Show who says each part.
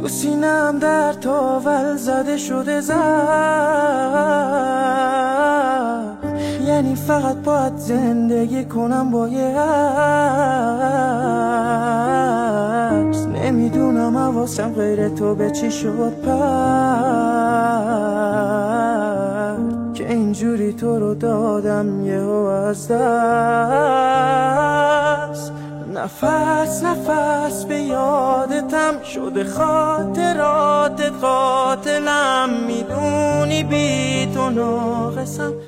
Speaker 1: تو سینم در تاول زده شده زخم، یعنی فقط باید زندگی کنم با یه عکس. نمیدونم حواسم غیر تو به چی شد که اینجوری تو رو دادم یهو از دست. نفس نفس به یادتم شده، خاطراتت قاتلم، میدونی بی تو ناقصم.